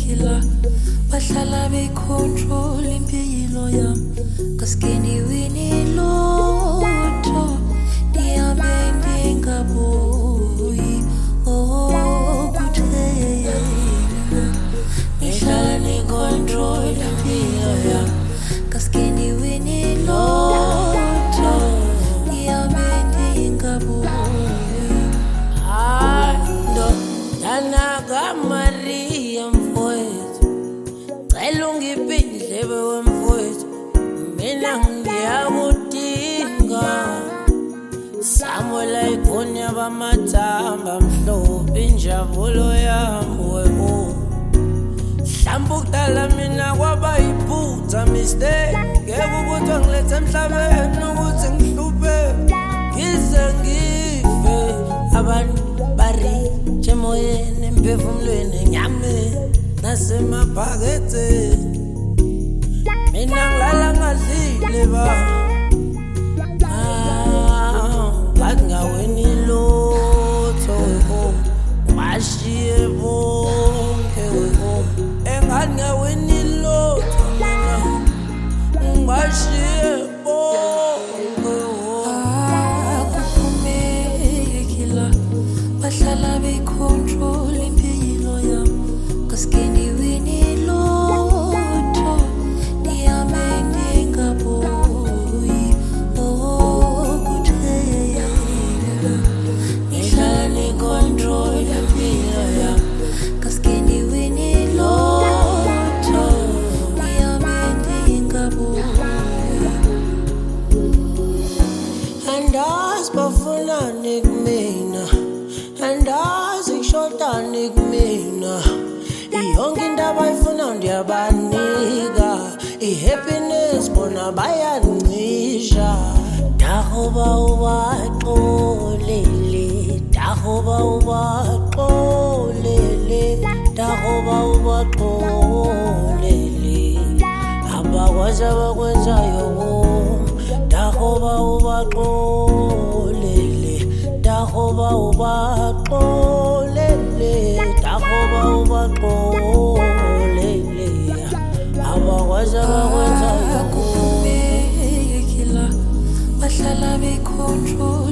killer. Bahlala becontrol impilo yami. Kaskeni wini lotho. Diambe ndingabuyi. Oh, kuthe. Bahlala ni control impilo yami. Kaskeni wini lotho. Diambe ndingabuyi. Danaga Maria mfowethu cela ungipindlebe wemfowethu mina ngiyakudinga samola ikonya bamathamba mhlophe injabulo yami webo hlamba ukudala mina kwaba iphutha mistake ngeke ukuthi ngilethe emhlabeni ukuthi ngihluphe ngize ngife abantu bari Chemoyeni emphefumulweni nyame nasemabhakethe mina ngilala ngadlile ba ngathi ngaweni lotho weko washiye bonke weko engathi ngaweni lotho mina ngiwashiye bonke akuphumekile bahlala becontrol impilo yami kaskeni wini lotho diame ndingabuyi oh kuthe ihlala ni control impilo yami kaskeni wini lotho diame ndingabuyi andazi bafunani kumina andazi ngishotani kumina iyonke into abayifuna ndiyabanika ihappiness bona bayancisha dahoba ubaxolele dahoba ubaxolele dahoba ubaxolele abakwazi abakwenzayo dahoba ubaxolele dahoba ubaxolele dahoba ubaxolele abakwazi abakwenzayo akuphumekile bahlala becontrol